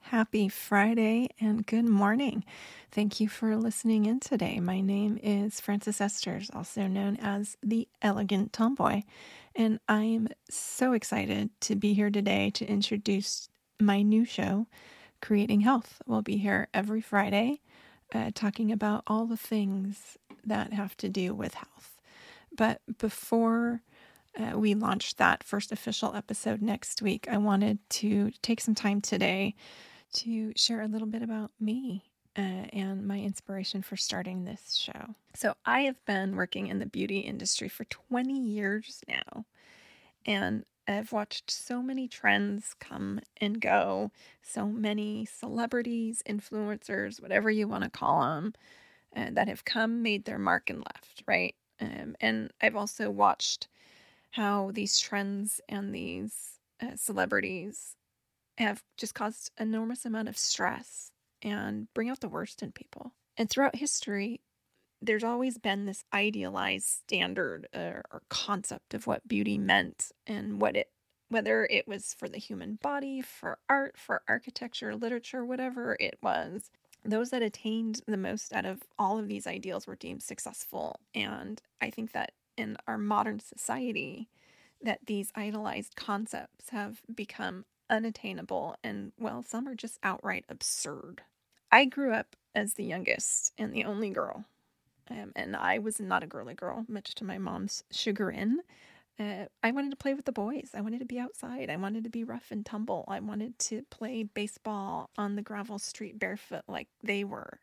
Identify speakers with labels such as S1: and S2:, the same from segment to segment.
S1: Happy Friday and good morning. Thank you for listening in today. My name is Frances Esters, also known as the Elegant Tomboy, and I am so excited to be here today to introduce my new show, Creating Health. We'll be here every Friday talking about all the things that have to do with health. But before we launch that first official episode next week, I wanted to take some time today to share a little bit about me and my inspiration for starting this show. So I have been working in the beauty industry for 20 years now, and I've watched so many trends come and go, so many celebrities, influencers, whatever you want to call them, that have come, made their mark, and left, right? And I've also watched how these trends and these celebrities have just caused an enormous amount of stress and bring out the worst in people. And throughout history, there's always been this idealized standard or concept of what beauty meant and whether it was for the human body, for art, for architecture, literature, whatever it was. Those that attained the most out of all of these ideals were deemed successful. And I think that in our modern society, that these idolized concepts have become unattainable, and well, some are just outright absurd. I grew up as the youngest and the only girl, and I was not a girly girl, much to my mom's chagrin. I wanted to play with the boys. I wanted to be outside. I wanted to be rough and tumble. I wanted to play baseball on the gravel street barefoot like they were.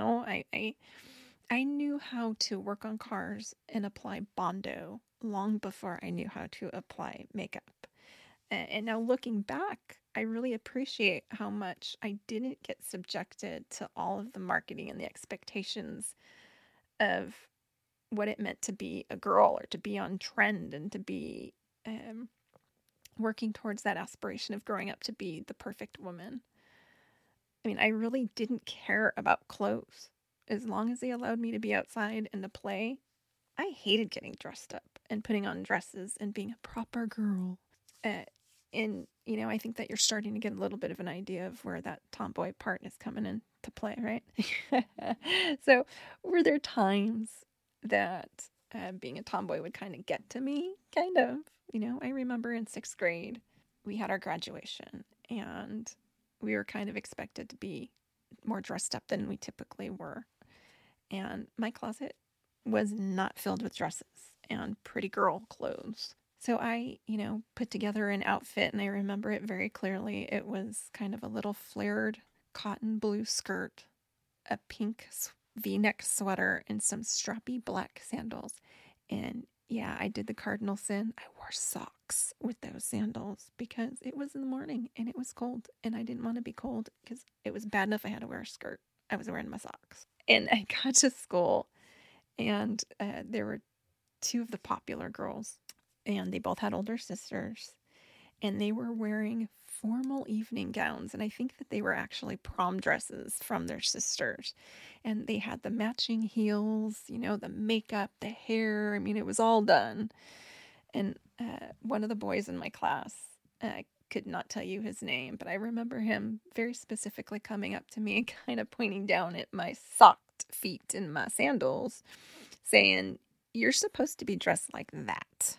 S1: I knew how to work on cars and apply Bondo long before I knew how to apply makeup. And now looking back, I really appreciate how much I didn't get subjected to all of the marketing and the expectations of what it meant to be a girl or to be on trend and to be working towards that aspiration of growing up to be the perfect woman. I mean, I really didn't care about clothes. As long as they allowed me to be outside and to play, I hated getting dressed up and putting on dresses and being a proper girl. And, I think that you're starting to get a little bit of an idea of where that tomboy part is coming into play, right? So were there times that being a tomboy would kind of get to me? Kind of. I remember in 6th grade, we had our graduation, and we were kind of expected to be more dressed up than we typically were. And my closet was not filled with dresses and pretty girl clothes. So I, put together an outfit, and I remember it very clearly. It was kind of a little flared cotton blue skirt, a pink V-neck sweater, and some strappy black sandals. And yeah, I did the cardinal sin. I wore socks with those sandals because it was in the morning and it was cold, and I didn't want to be cold because it was bad enough I had to wear a skirt. I was wearing my socks. And I got to school, and there were 2 of the popular girls, and they both had older sisters, and they were wearing formal evening gowns, and I think that they were actually prom dresses from their sisters, and they had the matching heels, the makeup, the hair. I mean, it was all done. And one of the boys in my class, I could not tell you his name, but I remember him very specifically coming up to me and kind of pointing down at my socked feet in my sandals, saying, "You're supposed to be dressed like that."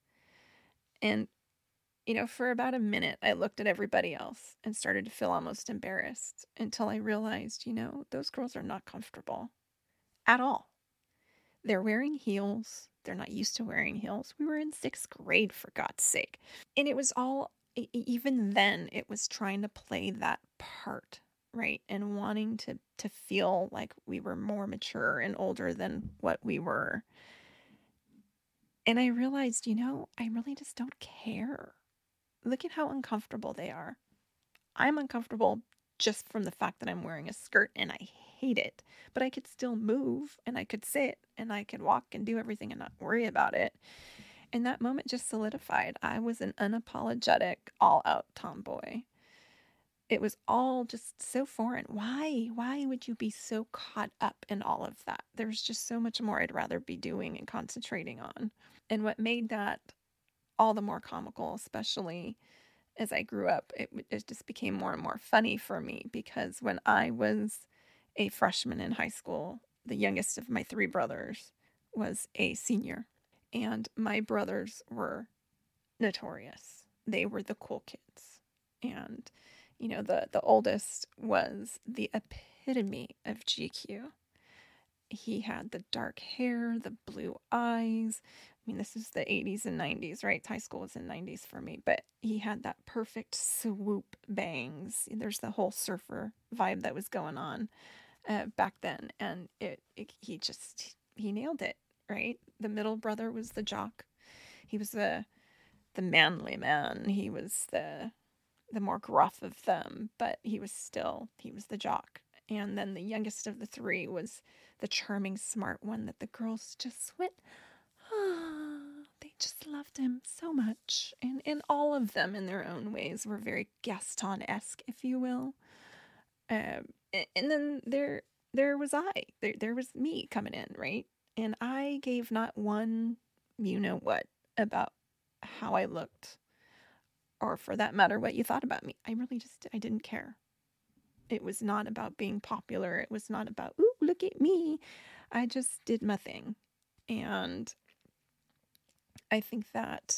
S1: And, for about a minute, I looked at everybody else and started to feel almost embarrassed until I realized, those girls are not comfortable at all. They're wearing heels. They're not used to wearing heels. We were in 6th grade, for God's sake. And it was all, even then, it was trying to play that part, right? And wanting to feel like we were more mature and older than what we were. And I realized, I really just don't care. Look at how uncomfortable they are. I'm uncomfortable just from the fact that I'm wearing a skirt, and I hate it. But I could still move, and I could sit, and I could walk and do everything and not worry about it. And that moment just solidified. I was an unapologetic, all-out tomboy. It was all just so foreign. Why? Why would you be so caught up in all of that? There's just so much more I'd rather be doing and concentrating on. And what made that all the more comical, especially as I grew up, it just became more and more funny for me because when I was a freshman in high school, the youngest of my three brothers was a senior. And my brothers were notorious. They were the cool kids. And, the oldest was the epitome of GQ. He had the dark hair, the blue eyes. I mean, this is the 80s and 90s, right? High school was in 90s for me, but he had that perfect swoop bangs. There's the whole surfer vibe that was going on back then, and he nailed it, right? The middle brother was the jock. He was the manly man. He was the more gruff of them, but he was the jock. And then the youngest of the three was the charming, smart one that the girls just went, they just loved him so much. And all of them in their own ways were very Gaston-esque, if you will. And then there was there was me coming in, right? And I gave not one you-know-what about how I looked, or for that matter, what you thought about me. I didn't care. It was not about being popular. It was not about, ooh, look at me. I just did my thing. And I think that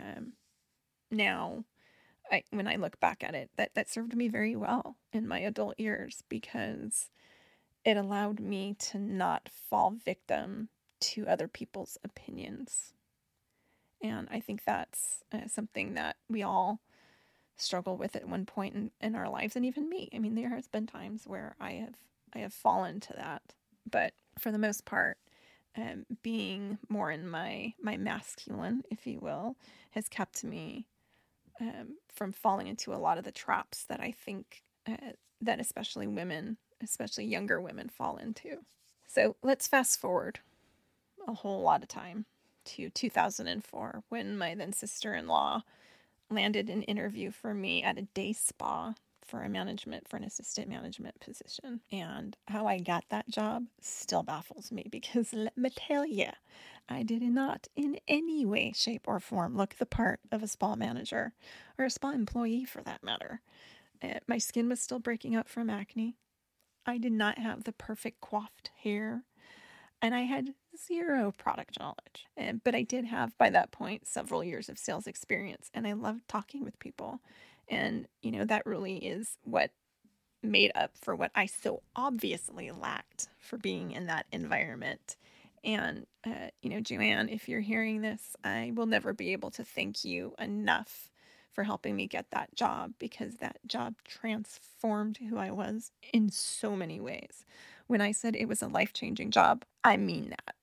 S1: now, when I look back at it, that served me very well in my adult years because it allowed me to not fall victim to other people's opinions. And I think that's something that we all struggle with at one point in our lives, and even me. I mean, there has been times where I have fallen to that, but for the most part, being more in my masculine, if you will, has kept me from falling into a lot of the traps that I think that especially younger women, fall into. So let's fast forward a whole lot of time to 2004 when my then sister-in-law landed an interview for me at a day spa for an assistant management position. And how I got that job still baffles me because let me tell you, I did not in any way, shape, or form look the part of a spa manager or a spa employee for that matter. My skin was still breaking out from acne. I did not have the perfect coiffed hair. And I had zero product knowledge. But I did have, by that point, several years of sales experience. And I loved talking with people. And, that really is what made up for what I so obviously lacked for being in that environment. And, Joanne, if you're hearing this, I will never be able to thank you enough for helping me get that job because that job transformed who I was in so many ways. When I said it was a life-changing job, I mean that.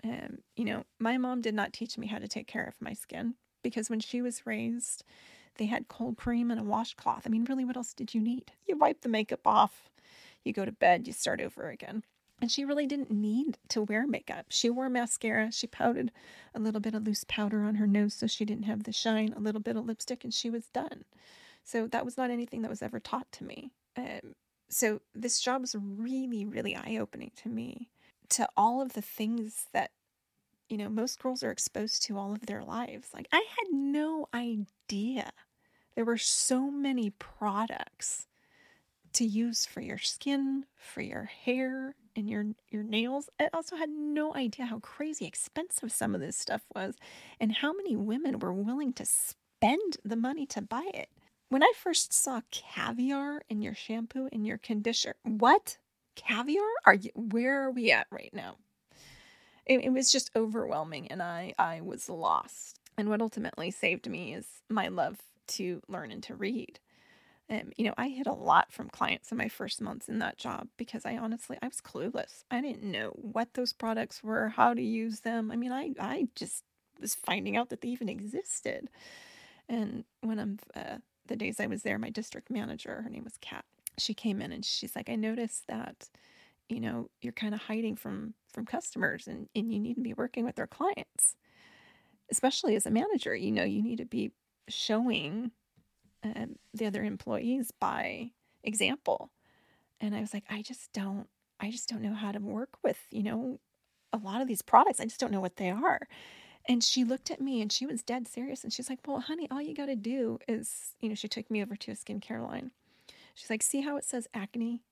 S1: My mom did not teach me how to take care of my skin because when she was raised, they had cold cream and a washcloth. I mean, really, what else did you need? You wipe the makeup off, you go to bed, you start over again. And she really didn't need to wear makeup. She wore mascara. She powdered a little bit of loose powder on her nose so she didn't have the shine, a little bit of lipstick, and she was done. So that was not anything that was ever taught to me. So this job was really, really eye-opening to me, to all of the things that, most girls are exposed to all of their lives. Like, I had no idea there were so many products to use for your skin, for your hair, and your nails. I also had no idea how crazy expensive some of this stuff was and how many women were willing to spend the money to buy it. When I first saw caviar in your shampoo and your conditioner, what? Caviar? Where are we at right now? It was just overwhelming, and I was lost. And what ultimately saved me is my love to learn and to read. I hid a lot from clients in my first months in that job because I was clueless. I didn't know what those products were, how to use them. I mean, I just was finding out that they even existed. And when the days I was there, my district manager, her name was Kat, she came in and she's like, I noticed that, you're kind of hiding from customers and you need to be working with their clients, especially as a manager. You need to be showing the other employees by example. And I was like, I just don't know how to work with, a lot of these products. I just don't know what they are. And she looked at me and she was dead serious. And she's like, well, honey, all you got to do is, she took me over to a skincare line. She's like, see how it says acne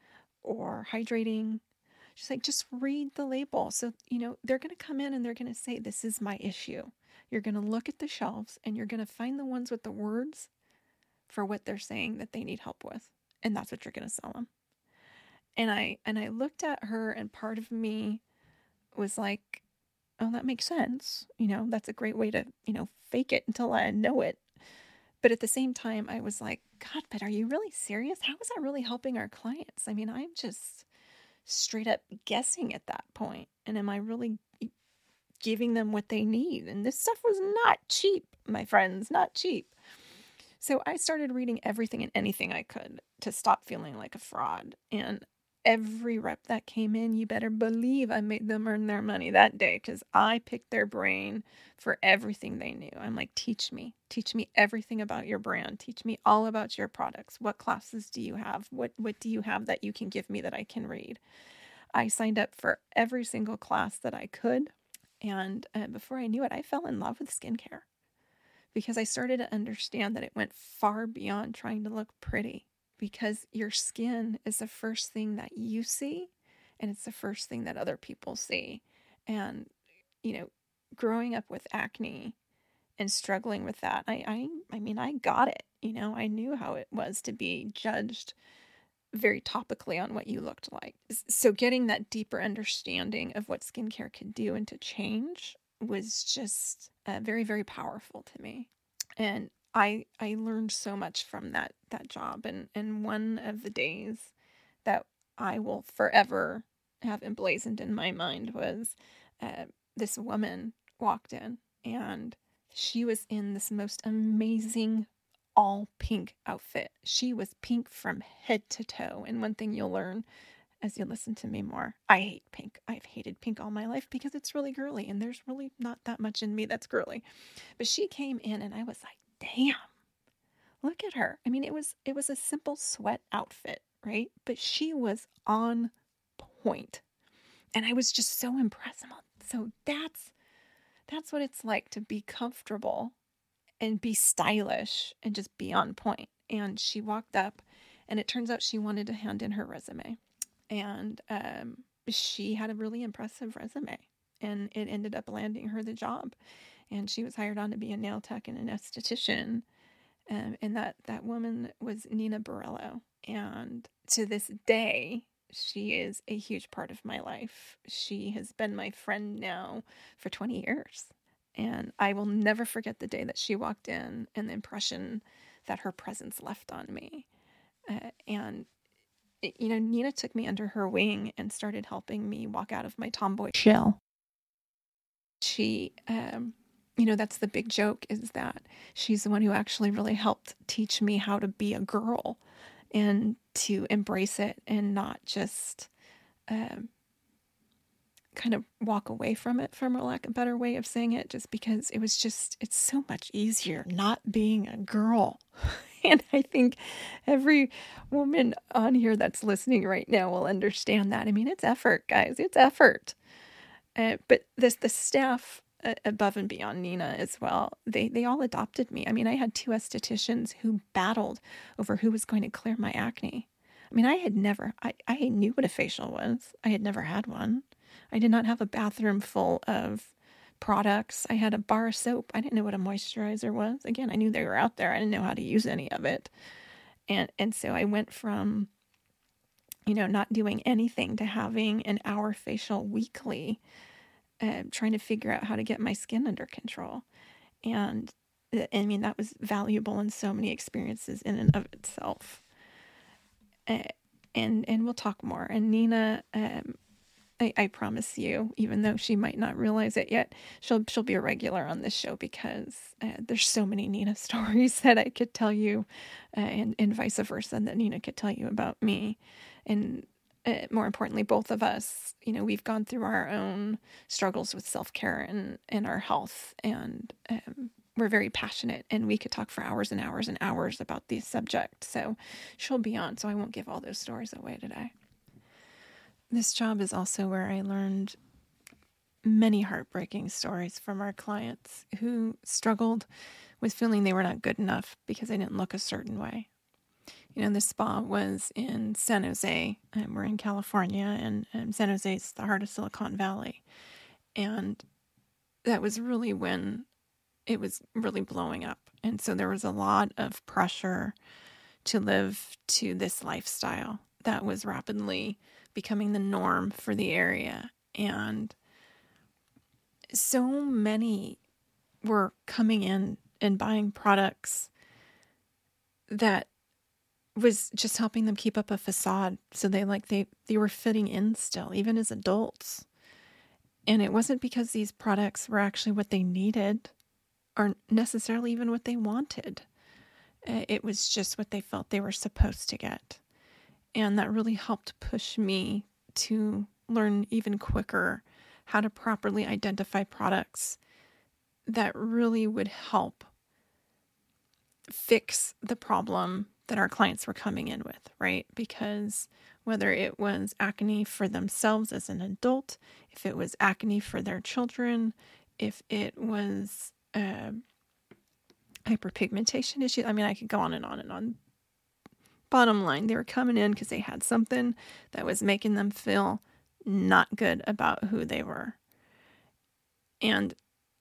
S1: or hydrating? She's like, just read the label. So, they're going to come in and they're going to say, this is my issue. You're going to look at the shelves and you're going to find the ones with the words for what they're saying that they need help with. And that's what you're going to sell them. And I looked at her, and part of me was like, oh, that makes sense. That's a great way to, fake it until I know it. But at the same time, I was like, God, but are you really serious? How is that really helping our clients? I mean, I'm just straight up guessing at that point. And am I really giving them what they need? And this stuff was not cheap, my friends, not cheap. So I started reading everything and anything I could to stop feeling like a fraud. And every rep that came in, you better believe I made them earn their money that day, because I picked their brain for everything they knew. I'm like, teach me everything about your brand. Teach me all about your products. What classes do you have? What do you have that you can give me that I can read? I signed up for every single class that I could. And before I knew it, I fell in love with skincare, because I started to understand that it went far beyond trying to look pretty, because your skin is the first thing that you see, and it's the first thing that other people see. And, growing up with acne and struggling with that, I mean, I got it. I knew how it was to be judged very topically on what you looked like. So getting that deeper understanding of what skincare could do and to change was just very, very powerful to me. And I learned so much from that job. And one of the days that I will forever have emblazoned in my mind was this woman walked in, and she was in this most amazing all pink outfit. She was pink from head to toe. And one thing you'll learn as you listen to me more, I hate pink. I've hated pink all my life because it's really girly, and there's really not that much in me that's girly. But she came in and I was like, damn, look at her. I mean, it was a simple sweat outfit, right? But she was on point. And I was just so impressed. So that's what it's like to be comfortable and be stylish and just be on point. And she walked up, and it turns out she wanted to hand in her resume. And she had a really impressive resume, and it ended up landing her the job. And she was hired on to be a nail tech and an esthetician. And that woman was Nina Borello. And to this day, she is a huge part of my life. She has been my friend now for 20 years. And I will never forget the day that she walked in and the impression that her presence left on me. Nina took me under her wing and started helping me walk out of my tomboy shell. She, that's the big joke, is that she's the one who actually really helped teach me how to be a girl and to embrace it and not just kind of walk away from it, for lack of a better way of saying it, just because it's so much easier not being a girl. And I think every woman on here that's listening right now will understand that. I mean, it's effort, guys. It's effort. But the staff above and beyond Nina as well, they all adopted me. I mean, I had 2 estheticians who battled over who was going to clear my acne. I mean, I knew what a facial was. I had never had one. I did not have a bathroom full of products. I had a bar of soap. I didn't know what a moisturizer was. Again, I knew they were out there. I didn't know how to use any of it. And so I went from, not doing anything to having an hour facial weekly, trying to figure out how to get my skin under control. And I mean, that was valuable in so many experiences in and of itself. And we'll talk more. And Nina, I promise you, even though she might not realize it yet, she'll be a regular on this show, because there's so many Nina stories that I could tell you, and vice versa, that Nina could tell you about me. And more importantly, both of us, we've gone through our own struggles with self-care and our health, and we're very passionate, and we could talk for hours and hours and hours about these subjects. So she'll be on, so I won't give all those stories away today. This job is also where I learned many heartbreaking stories from our clients who struggled with feeling they were not good enough because they didn't look a certain way. The spa was in San Jose, and we're in California, and San Jose is the heart of Silicon Valley. And that was really when it was really blowing up. And so there was a lot of pressure to live to this lifestyle that was rapidly becoming the norm for the area. And so many were coming in and buying products that was just helping them keep up a facade. So they were fitting in still, even as adults. And it wasn't because these products were actually what they needed or necessarily even what they wanted. It was just what they felt they were supposed to get. And that really helped push me to learn even quicker how to properly identify products that really would help fix the problem that our clients were coming in with, right? Because whether it was acne for themselves as an adult, if it was acne for their children, if it was hyperpigmentation issue, I could go on and on and on. Bottom line, they were coming in because they had something that was making them feel not good about who they were. And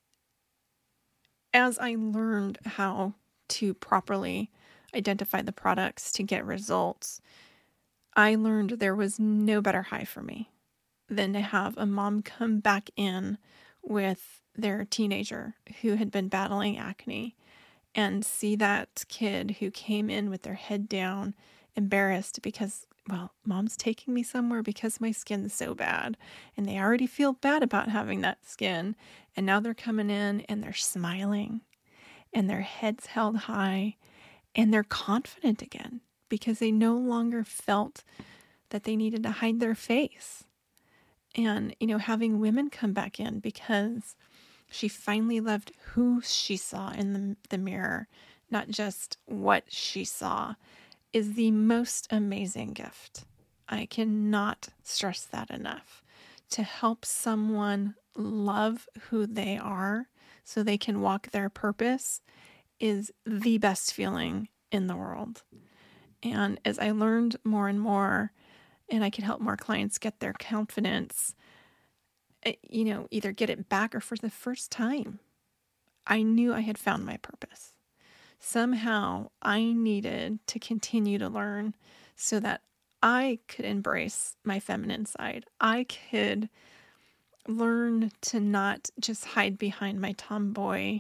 S1: as I learned how to properly identify the products to get results, I learned there was no better high for me than to have a mom come back in with their teenager who had been battling acne and see that kid who came in with their head down, embarrassed because, well, mom's taking me somewhere because my skin's so bad. And they already feel bad about having that skin. And now they're coming in and they're smiling and their heads held high. And they're confident again because they no longer felt that they needed to hide their face. And, having women come back in because she finally loved who she saw in the mirror, not just what she saw, is the most amazing gift. I cannot stress that enough. To help someone love who they are so they can walk their purpose is the best feeling in the world. And as I learned more and more, and I could help more clients get their confidence, either get it back or for the first time, I knew I had found my purpose. Somehow I needed to continue to learn so that I could embrace my feminine side. I could learn to not just hide behind my tomboy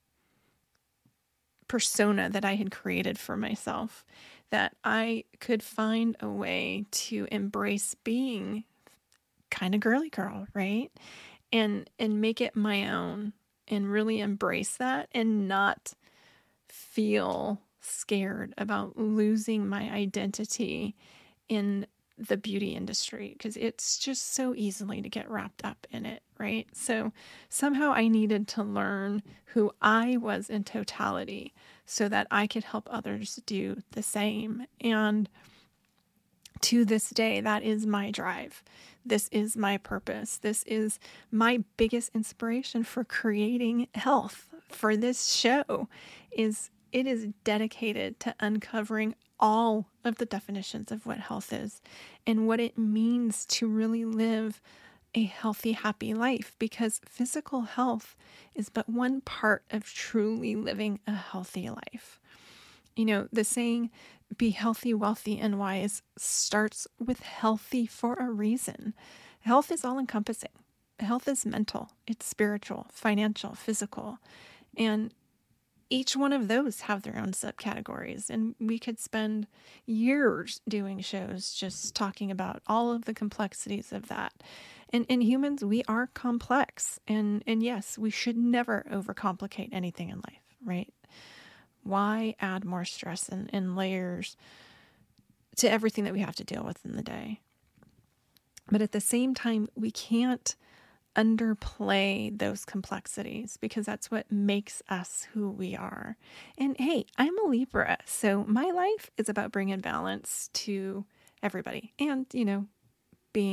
S1: persona that I had created for myself, that I could find a way to embrace being kind of girly girl, right? And make it my own and really embrace that and not feel scared about losing my identity in the beauty industry, because it's just so easily to get wrapped up in it, right? So somehow I needed to learn who I was in totality so that I could help others do the same. And to this day, that is my drive. This is my purpose. This is my biggest inspiration for creating health for this show. It is dedicated to uncovering all of the definitions of what health is and what it means to really live a healthy, happy life, because physical health is but one part of truly living a healthy life. The saying, be healthy, wealthy, and wise starts with healthy for a reason. Health is all encompassing. Health is mental, it's spiritual, financial, physical, and each one of those have their own subcategories, and we could spend years doing shows just talking about all of the complexities of that. And in humans, we are complex, and yes, we should never overcomplicate anything in life, right? Why add more stress and layers to everything that we have to deal with in the day? But at the same time, we can't underplay those complexities, because that's what makes us who we are. And hey, I'm a Libra, so my life is about bringing balance to everybody and, being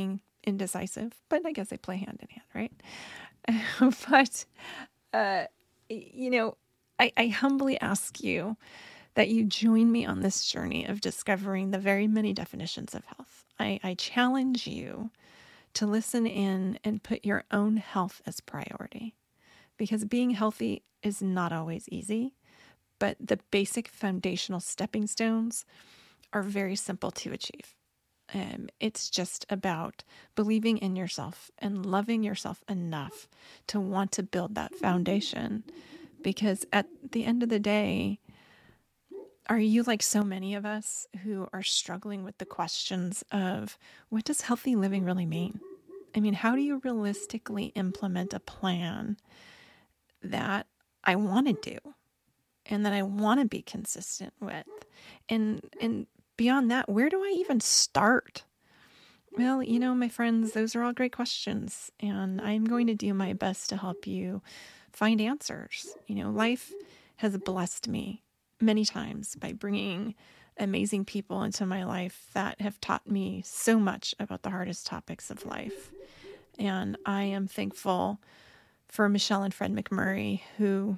S1: indecisive, but I guess they play hand in hand, right? But, uh, you know, I humbly ask you that you join me on this journey of discovering the very many definitions of health. I challenge you to listen in and put your own health as priority, because being healthy is not always easy, but the basic foundational stepping stones are very simple to achieve. It's just about believing in yourself and loving yourself enough to want to build that foundation. Because at the end of the day, are you like so many of us who are struggling with the questions of what does healthy living really mean? I mean, how do you realistically implement a plan that I want to do and that I want to be consistent with? And beyond that, where do I even start? Well, my friends, those are all great questions, and I'm going to do my best to help you find answers. Life has blessed me many times by bringing amazing people into my life that have taught me so much about the hardest topics of life. And I am thankful for Michelle and Fred McMurray, who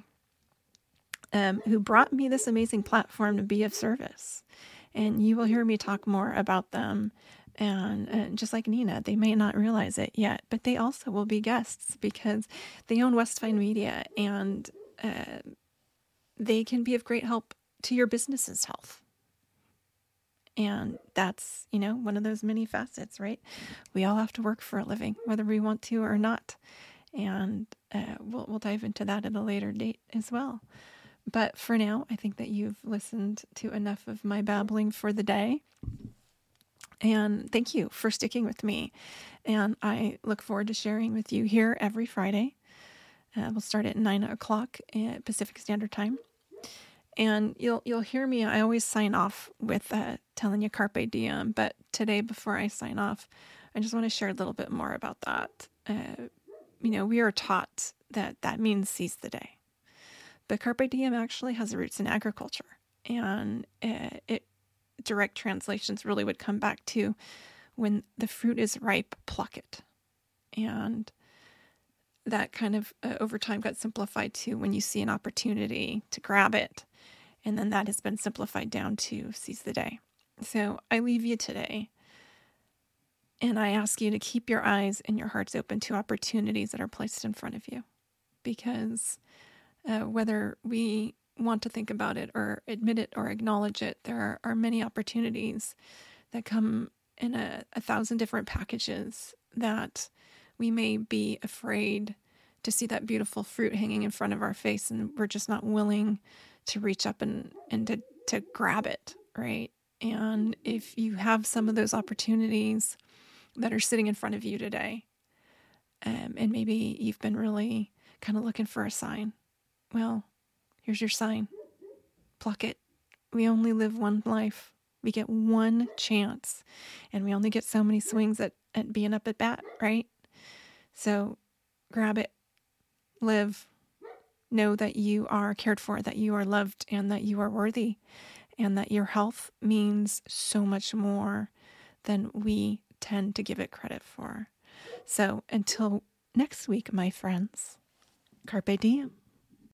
S1: brought me this amazing platform to be of service. And you will hear me talk more about them. And just like Nina, they may not realize it yet, but they also will be guests because they own Westvine Media, and they can be of great help to your business's health. And that's, one of those many facets, right? We all have to work for a living, whether we want to or not. And we'll dive into that at a later date as well. But for now, I think that you've listened to enough of my babbling for the day. And thank you for sticking with me. And I look forward to sharing with you here every Friday. We'll start at 9 o'clock Pacific Standard Time. And you'll hear me. I always sign off with telling you Carpe Diem. But today, before I sign off, I just want to share a little bit more about that. We are taught that means seize the day. But Carpe Diem actually has roots in agriculture. And direct translations really would come back to when the fruit is ripe, pluck it. And that kind of over time got simplified to when you see an opportunity to grab it. And then that has been simplified down to seize the day. So I leave you today, and I ask you to keep your eyes and your hearts open to opportunities that are placed in front of you. Because whether we want to think about it or admit it or acknowledge it, there are many opportunities that come in a 1,000 different packages that we may be afraid to see that beautiful fruit hanging in front of our face, and we're just not willing to reach up and to grab it, right? And if you have some of those opportunities that are sitting in front of you today, and maybe you've been really kind of looking for a sign, well, here's your sign. Pluck it. We only live one life. We get one chance, and we only get so many swings at being up at bat, right? So grab it, live, know that you are cared for, that you are loved, and that you are worthy, and that your health means so much more than we tend to give it credit for. So until next week, my friends, Carpe Diem.